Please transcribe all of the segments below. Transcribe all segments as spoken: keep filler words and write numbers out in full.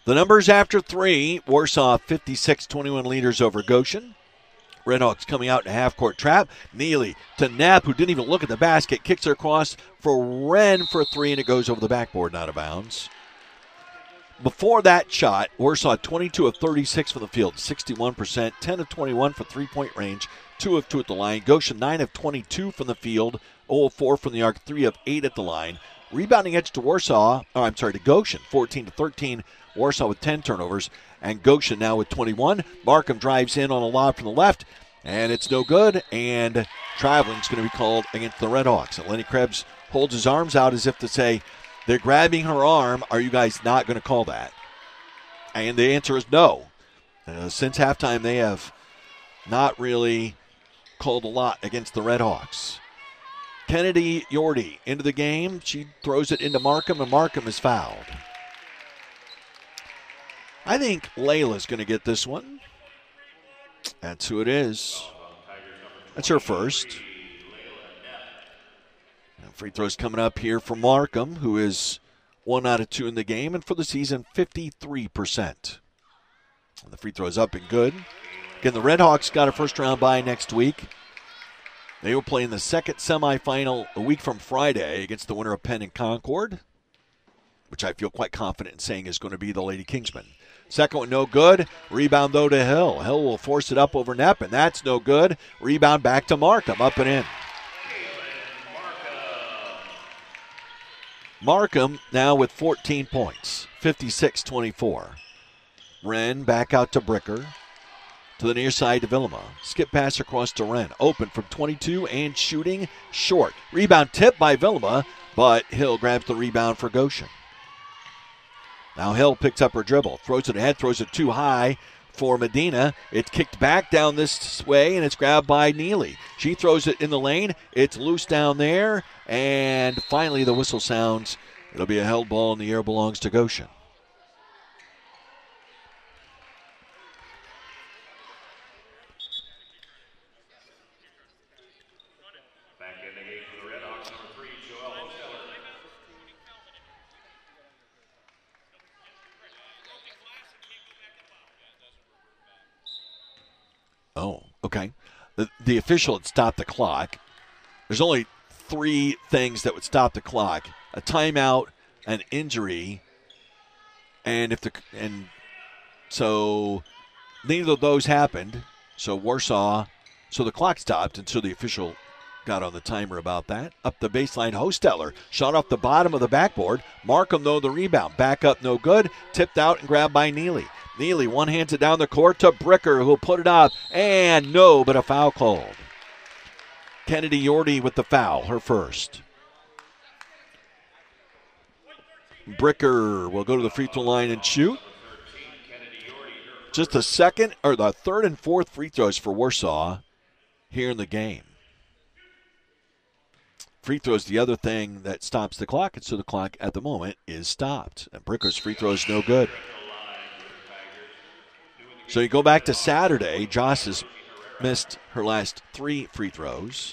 The numbers after three, Warsaw fifty-six twenty-one leaders over Goshen. Redhawks coming out in a half-court trap. Neely to Knapp, who didn't even look at the basket, kicks her across for Wren for three, and it goes over the backboard and out of bounds. Before that shot, Warsaw twenty-two of thirty-six from the field, sixty-one percent, ten of twenty-one for three-point range, two of two at the line. Goshen nine of twenty-two from the field, zero of four from the arc, three of eight at the line. Rebounding edge to Warsaw, oh, I'm sorry, to Goshen, fourteen to thirteen. Warsaw with ten turnovers, and Goshen now with twenty-one. Markham drives in on a lob from the left, and it's no good, and traveling is going to be called against the Redhawks. And Lenny Krebs holds his arms out as if to say, they're grabbing her arm. Are you guys not going to call that? And the answer is no. Uh, since halftime, they have not really called a lot against the Redhawks. Kennedy Yordi into the game. She throws it into Markham, and Markham is fouled. I think Layla's going to get this one. That's who it is. That's her first. Now free throws coming up here for Markham, who is one out of two in the game, and for the season, fifty-three percent. And the free throws up and good. Again, the Redhawks got a first-round bye next week. They will play in the second semifinal a week from Friday against the winner of Penn and Concord, which I feel quite confident in saying is going to be the Lady Kingsmen. Second one, no good. Rebound, though, to Hill. Hill will force it up over Knapp, and that's no good. Rebound back to Markham, up and in. Markham now with fourteen points, fifty-six twenty-four. Wren back out to Bricker. To the near side to Vilma. Skip pass across to Wren. Open from twenty-two and shooting short. Rebound tipped by Vilma, but Hill grabs the rebound for Goshen. Now Hill picks up her dribble, throws it ahead, throws it too high for Medina. It's kicked back down this way, and it's grabbed by Neely. She throws it in the lane. It's loose down there, and finally the whistle sounds. It'll be a held ball in the air, belongs to Goshen. Oh, okay. The, the official had stopped the clock. There's only three things that would stop the clock: a timeout, an injury, and if the and so neither of those happened. So Warsaw, so the clock stopped, and so the official got on the timer about that. Up the baseline, Hosteller shot off the bottom of the backboard. Markham, though, the rebound. Back up, no good. Tipped out and grabbed by Neely. Neely one-hands it down the court to Bricker, who'll put it up. And no, but a foul called. Kennedy Yordi with the foul, her first. Bricker will go to the free throw line and shoot. Just the second, or the third and fourth free throws for Warsaw here in the game. Free throws the other thing that stops the clock, and so the clock at the moment is stopped. And Bricker's free throw is no good. So you go back to Saturday. Joss has missed her last three free throws.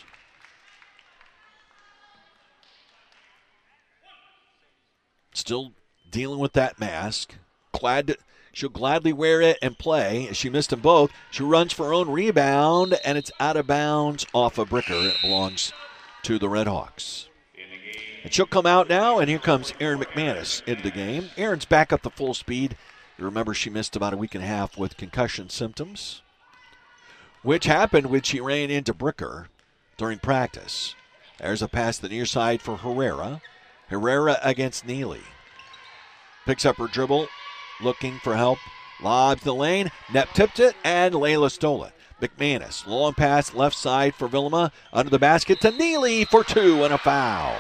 Still dealing with that mask. Glad to, she'll gladly wear it and play. She missed them both. She runs for her own rebound, and it's out of bounds off of Bricker. It belongs to the Redhawks. And she'll come out now, and here comes Erin McManus into the game. Erin's back up to full speed. You remember she missed about a week and a half with concussion symptoms, which happened when she ran into Bricker during practice. There's a pass to the near side for Herrera. Herrera against Neely. Picks up her dribble, looking for help. Lobs the lane. Knapp tipped it, and Layla stole it. McManus, long pass left side for Vilma. Under the basket to Neely for two and a foul.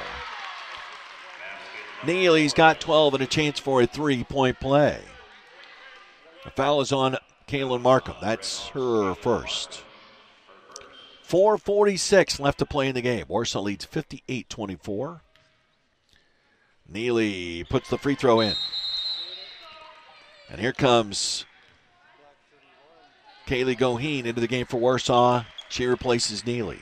Neely's got twelve and a chance for a three-point play. The foul is on Kaylin Markham. That's her first. four forty-six left to play in the game. Warsaw leads fifty-eight twenty-four. Neely puts the free throw in. And here comes Kaylee Goheen into the game for Warsaw. She replaces Neely.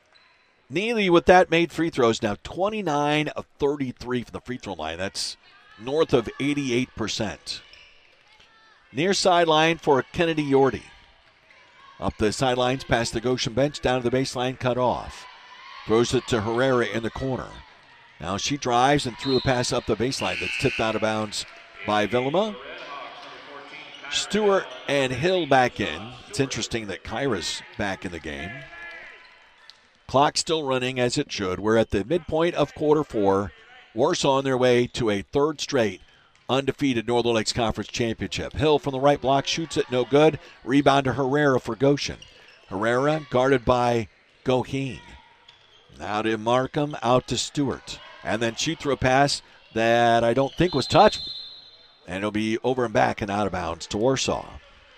Neely with that made free throws now. twenty-nine of thirty-three from the free throw line. That's north of eighty-eight percent. Near sideline for Kennedy Yordi. Up the sidelines, past the Goshen bench, down to the baseline, cut off. Throws it to Herrera in the corner. Now she drives and threw the pass up the baseline that's tipped out of bounds by Vilma. Stewart and Hill back in. It's interesting that Kyra's back in the game. Clock still running as it should. We're at the midpoint of quarter four. Warsaw on their way to a third straight undefeated Northern Lakes Conference Championship. Hill from the right block shoots it, no good. Rebound to Herrera for Goshen. Herrera guarded by Goheen. Now to Markham, out to Stewart. And then she threw a pass that I don't think was touched. And it'll be over and back and out of bounds to Warsaw.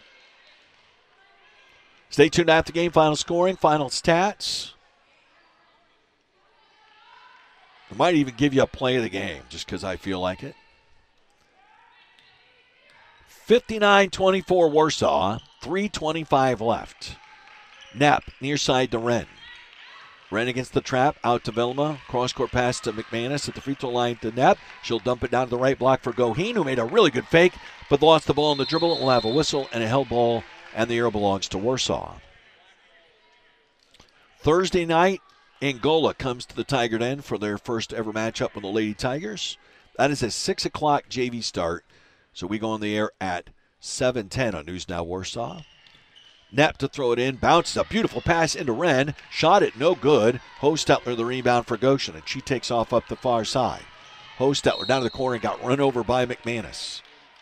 Stay tuned after the game. Final scoring, final stats. I might even give you a play of the game just because I feel like it. fifty-nine twenty-four Warsaw, three twenty-five left. Knapp near side to Wren. Wren against the trap, out to Vilma. Cross-court pass to McManus at the free throw line to Knapp. She'll dump it down to the right block for Goheen, who made a really good fake, but lost the ball in the dribble. It will have a whistle and a held ball, and the arrow belongs to Warsaw. Thursday night, Angola comes to the Tiger Den for their first ever matchup with the Lady Tigers. That is a six o'clock J V start, so we go on the air at seven ten on News Now Warsaw. Knapp to throw it in, bounces a beautiful pass into Wren, shot it, no good. Hostetler the rebound for Goshen, and she takes off up the far side. Hostetler down to the corner and got run over by McManus.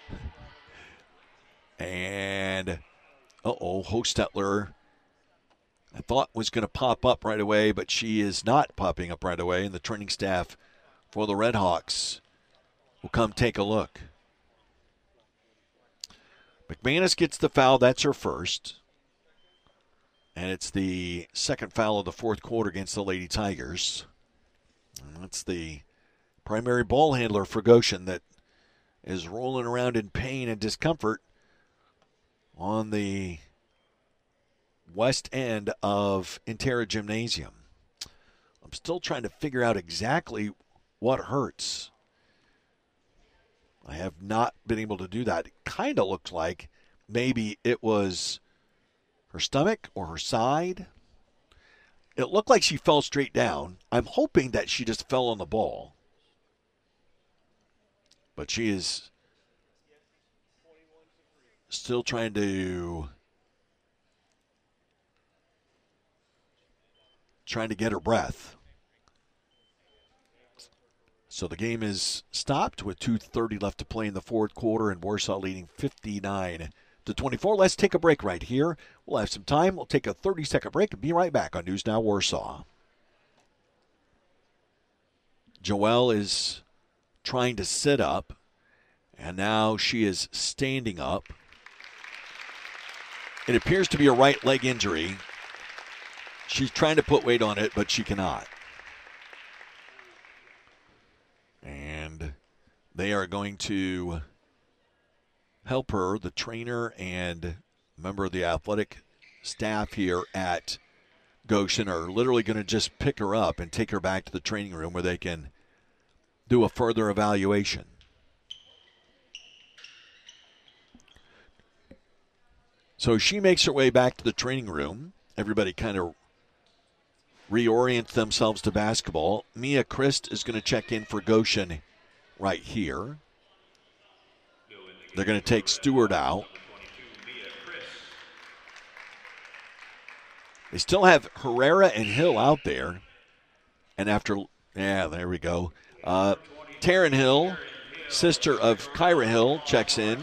And, uh-oh, Hostetler, I thought was going to pop up right away, but she is not popping up right away, and the training staff for the Redhawks will come take a look. McManus gets the foul, that's her first. And it's the second foul of the fourth quarter against the Lady Tigers. And that's the primary ball handler for Goshen that is rolling around in pain and discomfort on the west end of Intera Gymnasium. I'm still trying to figure out exactly what hurts. I have not been able to do that. It kind of looked like maybe it was her stomach or her side. It looked like she fell straight down. I'm hoping that she just fell on the ball. But she is still trying to trying to get her breath. So the game is stopped with two thirty left to play in the fourth quarter, and Warsaw leading fifty-nine to twenty-four. Let's take a break right here. We'll have some time. We'll take a thirty-second break and be right back on News Now Warsaw. Joelle is trying to sit up, and now she is standing up. It appears to be a right leg injury. She's trying to put weight on it, but she cannot. And they are going to help her. The trainer and member of the athletic staff here at Goshen are literally going to just pick her up and take her back to the training room where they can do a further evaluation. So she makes her way back to the training room. Everybody kind of reorients themselves to basketball. Mia Christ is going to check in for Goshen right here. They're going to take Stewart out. They still have Herrera and Hill out there. And after, yeah, there we go. Uh, Taryn Hill, sister of Kyra Hill, checks in.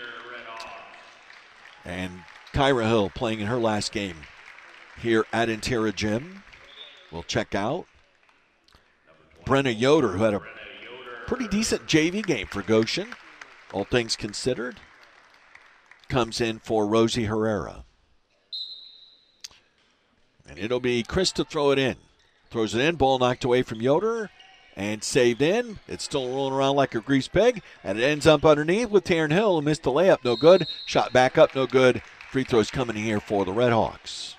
And Kyra Hill playing in her last game here at Intera Gym will check out. Brenna Yoder, who had a pretty decent J V game for Goshen, all things considered, comes in for Rosie Herrera. And it'll be Chris to throw it in. Throws it in, ball knocked away from Yoder, and saved in. It's still rolling around like a grease pig, and it ends up underneath with Taryn Hill, who missed the layup, no good. Shot back up, no good. Free throws coming here for the Redhawks.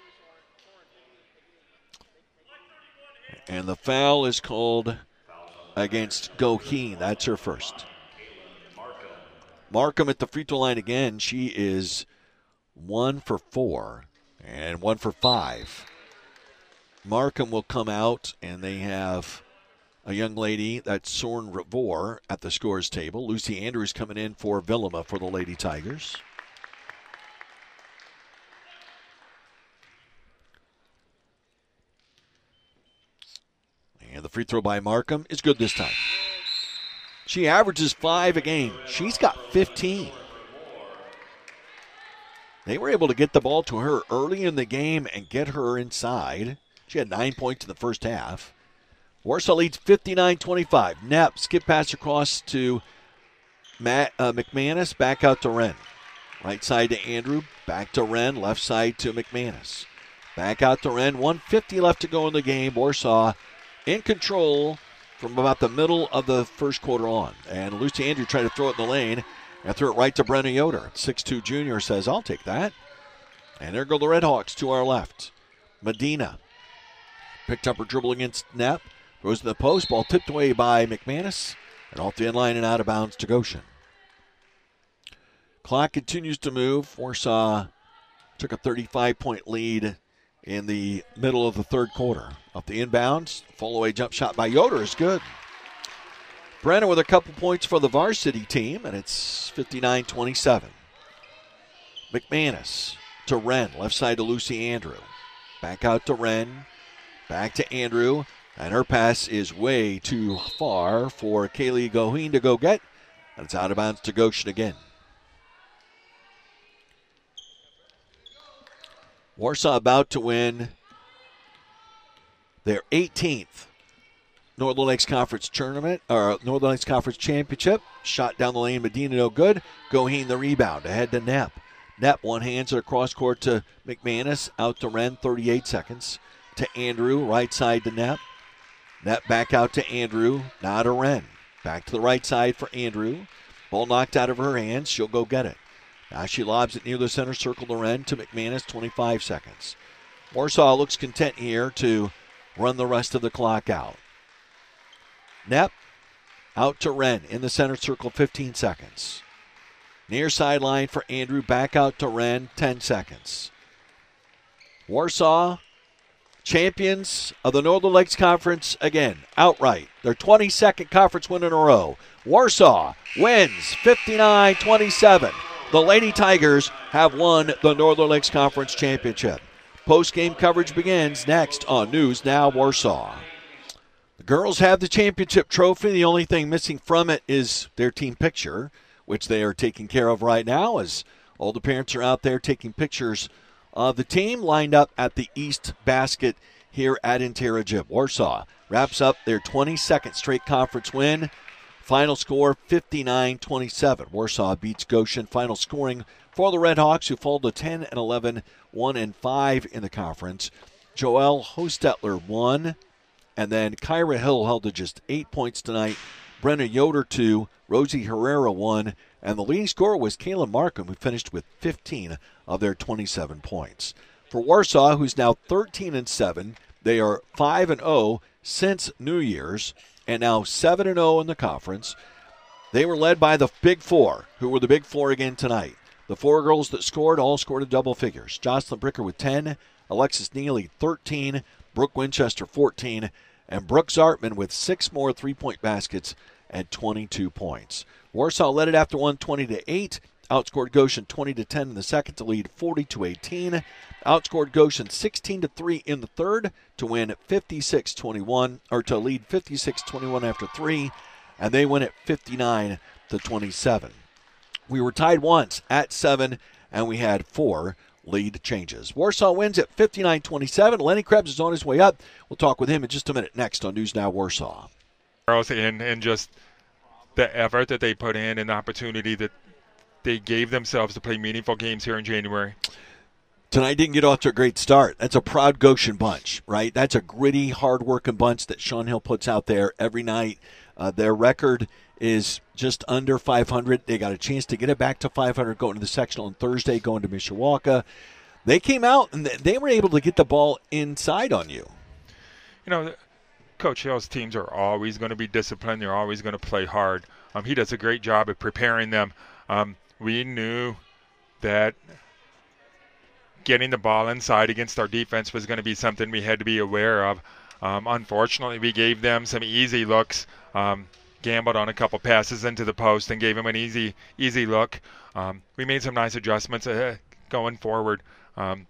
And the foul is called against Goheen. That's her first. Markham at the free throw line again. She is one for four and one for five. Markham will come out, and they have a young lady, that's Soren Revor, at the scores table. Lucy Andrews coming in for Vilima for the Lady Tigers. And the free throw by Markham is good this time. She averages five a game. She's got fifteen. They were able to get the ball to her early in the game and get her inside. She had nine points in the first half. Warsaw leads fifty-nine twenty-five. Knapp, skip pass across to Matt, uh, McManus, back out to Wren. Right side to Andrew, back to Wren, left side to McManus. Back out to Wren, one fifty left to go in the game. Warsaw in control from about the middle of the first quarter on. And Lucy Andrew tried to throw it in the lane and threw it right to Brenna Yoder. six two junior says, I'll take that. And there go the Redhawks to our left. Medina picked up her dribble against Knapp. Goes to the post. Ball tipped away by McManus. And off the end line and out of bounds to Goshen. Clock continues to move. Warsaw took a thirty-five point lead in the middle of the third quarter. Off the inbounds. Fall-away jump shot by Yoder is good. Brenna with a couple points for the varsity team, and it's fifty-nine twenty-seven. McManus to Wren. Left side to Lucy Andrew. Back out to Wren. Back to Andrew. And her pass is way too far for Kaylee Goheen to go get. And it's out of bounds to Goshen again. Warsaw about to win their eighteenth Northern Lakes Conference tournament, or Northern Lakes Conference championship. Shot down the lane, Medina no good. Goheen the rebound, ahead to Knapp. Knapp one hands it across court to McManus, out to Wren, thirty-eight seconds. To Andrew, right side to Knapp. Knapp back out to Andrew, now to Wren. Back to the right side for Andrew. Ball knocked out of her hands, she'll go get it. Now she lobs it near the center circle to Wren, to McManus, twenty-five seconds. Warsaw looks content here to run the rest of the clock out. Knapp out to Wren in the center circle, fifteen seconds. Near sideline for Andrew, back out to Wren, ten seconds. Warsaw, champions of the Northern Lakes Conference again, outright. Their twenty-second conference win in a row. Warsaw wins fifty-nine twenty-seven. The Lady Tigers have won the Northern Lakes Conference Championship. Post-game coverage begins next on News Now Warsaw. The girls have the championship trophy. The only thing missing from it is their team picture, which they are taking care of right now as all the parents are out there taking pictures of the team lined up at the East Basket here at Intera-Gym. Warsaw wraps up their twenty-second straight conference win. Final score fifty-nine twenty-seven. Warsaw beats Goshen. Final scoring for the Redhawks, who fall to ten and eleven, one and five in the conference. Joelle Hostetler won, and then Kyra Hill held to just eight points tonight. Brenna Yoder two, Rosie Herrera one, and the leading scorer was Kaylin Markham, who finished with fifteen of their twenty-seven points. For Warsaw, who's now thirteen and seven, they are five and oh since New Year's, and now seven and oh in the conference. They were led by the Big Four, who were the Big Four again tonight. The four girls that scored all scored in double figures. Jocelyn Bricker with ten, Alexis Neely thirteen, Brooke Winchester fourteen, and Brooke Zartman with six more three-point baskets and twenty-two points. Warsaw led it after one, twenty to eight. Outscored Goshen twenty to ten in the second to lead forty to eighteen. Outscored Goshen sixteen to three in the third to win fifty-six twenty-one, or to lead fifty-six twenty-one after three, and they win at fifty-nine to twenty-seven. We were tied once at seven, and we had four lead changes. Warsaw wins at fifty-nine twenty-seven. Lenny Krebs is on his way up. We'll talk with him in just a minute next on News Now Warsaw. And, and just the effort that they put in and the opportunity that they gave themselves to play meaningful games here in January. Tonight didn't get off to a great start. That's a proud Goshen bunch, right? That's a gritty, hard-working bunch that Sean Hill puts out there every night. Uh, their record is just under five hundred. They got a chance to get it back to five hundred going to the sectional on Thursday, going to Mishawaka. They came out and they were able to get the ball inside on you. You know, Coach Hill's teams are always going to be disciplined. They're always going to play hard. Um, he does a great job of preparing them. Um, we knew that getting the ball inside against our defense was going to be something we had to be aware of. Um, unfortunately, we gave them some easy looks, um, gambled on a couple passes into the post and gave them an easy easy look. Um, we made some nice adjustments uh, going forward. Um,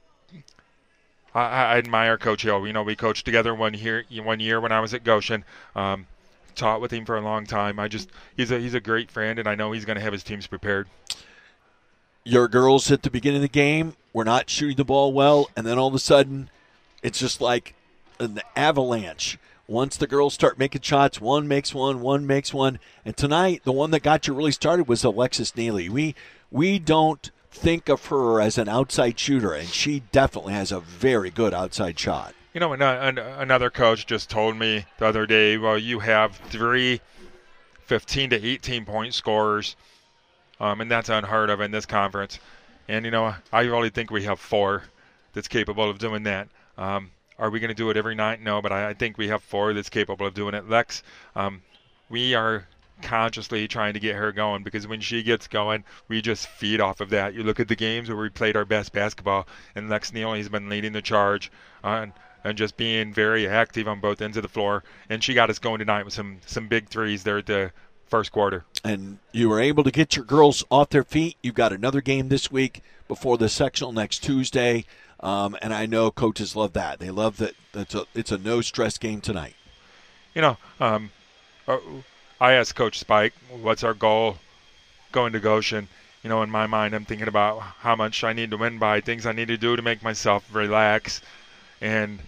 I, I admire Coach Hill. You know, we coached together one year, one year when I was at Goshen. Um, taught with him for a long time. I just he's a he's a great friend, and I know he's going to have his teams prepared. Your girls at the beginning of the game were not shooting the ball well, and then all of a sudden, it's just like an avalanche. Once the girls start making shots, one makes one, one makes one. And tonight, the one that got you really started was Alexis Neely. We we don't think of her as an outside shooter, and she definitely has a very good outside shot. You know, another coach just told me the other day, well, you have three fifteen to eighteen point scorers, um, and that's unheard of in this conference. And, you know, I really think we have four that's capable of doing that. Um, Are we going to do it every night? No, but I, I think we have four that's capable of doing it. Lex, um, we are consciously trying to get her going because when she gets going, we just feed off of that. You look at the games where we played our best basketball, and Lex Neely has been leading the charge uh, and, and just being very active on both ends of the floor. And she got us going tonight with some, some big threes there at the first quarter. And you were able to get your girls off their feet. You've got another game this week before the sectional next Tuesday. Um, and I know coaches love that. They love that it's a, it's a no-stress game tonight. You know, um, I asked Coach Spike, what's our goal going to Goshen? You know, in my mind, I'm thinking about how much I need to win by, things I need to do to make myself relax. And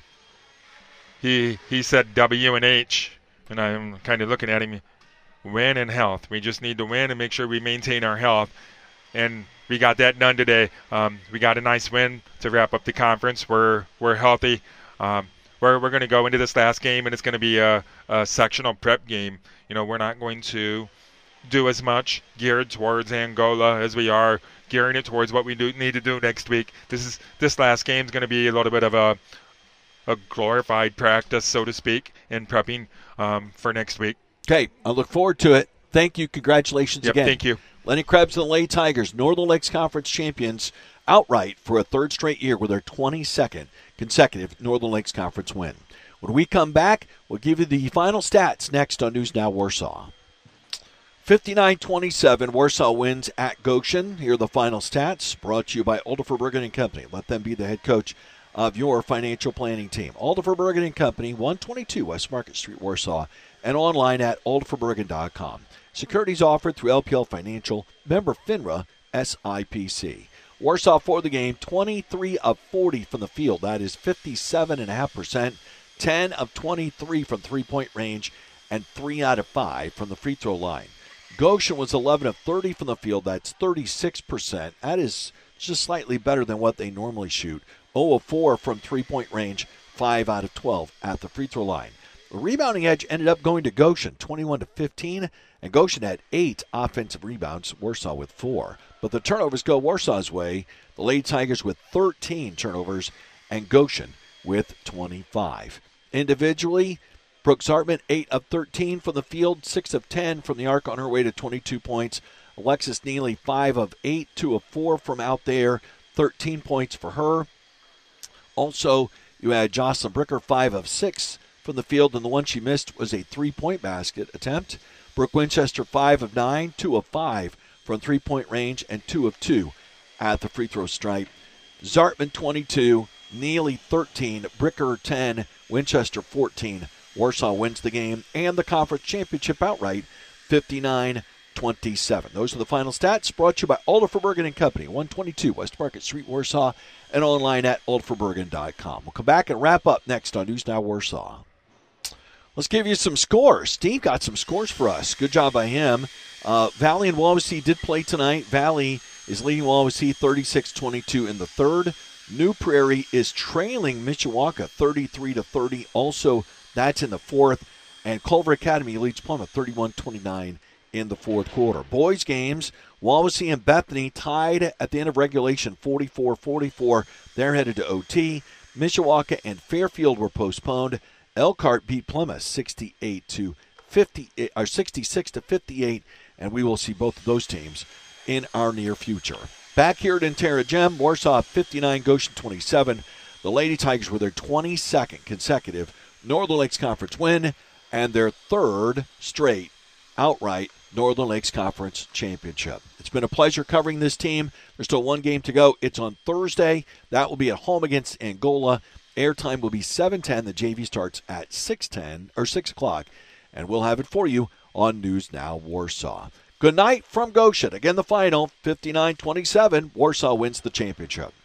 he he said W and H, and I'm kind of looking at him, win and health. We just need to win and make sure we maintain our health. And we got that done today. Um, we got a nice win to wrap up the conference. We're we're healthy. Um, we're we're going to go into this last game, and it's going to be a, a sectional prep game. You know, we're not going to do as much geared towards Angola as we are gearing it towards what we do need to do next week. This is this last game is going to be a little bit of a a glorified practice, so to speak, in prepping um, for next week. Okay, I look forward to it. Thank you. Congratulations yep, again. Thank you. Lenny Krebs and the Lady Tigers, Northern Lakes Conference champions, outright for a third straight year with their twenty-second consecutive Northern Lakes Conference win. When we come back, we'll give you the final stats next on News Now Warsaw. fifty-nine twenty-seven, Warsaw wins at Goshen. Here are the final stats brought to you by Alderfer Bergen and Company. Let them be the head coach of your financial planning team. Alderfer Bergen and Company, one twenty-two West Market Street, Warsaw, and online at alderfer bergen dot com. Securities offered through L P L Financial, member FINRA, S I P C. Warsaw for the game, twenty-three of forty from the field. That is fifty-seven point five percent. ten of twenty-three from three-point range, and three out of five from the free throw line. Goshen was eleven of thirty from the field. That's thirty-six percent. That is just slightly better than what they normally shoot. zero of four from three-point range, five out of twelve at the free throw line. The rebounding edge ended up going to Goshen, twenty-one to fifteen, and Goshen had eight offensive rebounds, Warsaw with four. But the turnovers go Warsaw's way. The Lady Tigers with thirteen turnovers, and Goshen with twenty-five. Individually, Brooke Zartman, eight of thirteen from the field, six of ten from the arc on her way to twenty-two points. Alexis Neely, five of eight, two of four from out there, thirteen points for her. Also, you had Jocelyn Bricker, five of six from the field, and the one she missed was a three-point basket attempt. Brooke Winchester, five of nine, two of five from three-point range, and two of two at the free throw stripe. Zartman, twenty-two, Neely, thirteen, Bricker, ten, Winchester, fourteen. Warsaw wins the game and the conference championship outright, fifty-nine twenty-seven. Those are the final stats brought to you by Alderfer Bergen and Company, one twenty-two West Market Street, Warsaw, and online at alderfer bergen dot com. We'll come back and wrap up next on News Now Warsaw. Let's give you some scores. Steve got some scores for us. Good job by him. Uh, Valley and Wawasee did play tonight. Valley is leading Wawasee thirty-six twenty-two in the third. New Prairie is trailing Mishawaka thirty-three to thirty. Also, that's in the fourth. And Culver Academy leads Plymouth thirty-one twenty-nine in the fourth quarter. Boys games, Wawasee and Bethany tied at the end of regulation forty-four forty-four. They're headed to O T. Mishawaka and Fairfield were postponed. Elkhart beat Plymouth sixty-eight to fifty-eight, or sixty-six to fifty-eight, and we will see both of those teams in our near future. Back here at Intera Gem, Warsaw fifty-nine, Goshen twenty-seven. The Lady Tigers were their twenty-second consecutive Northern Lakes Conference win and their third straight outright Northern Lakes Conference championship. It's been a pleasure covering this team. There's still one game to go. It's on Thursday. That will be at home against Angola. Airtime will be seven ten. The J V starts at six ten or six o'clock, and we'll have it for you on News Now Warsaw. Good night from Goshen. Again, the final, fifty-nine twenty-seven. Warsaw wins the championship.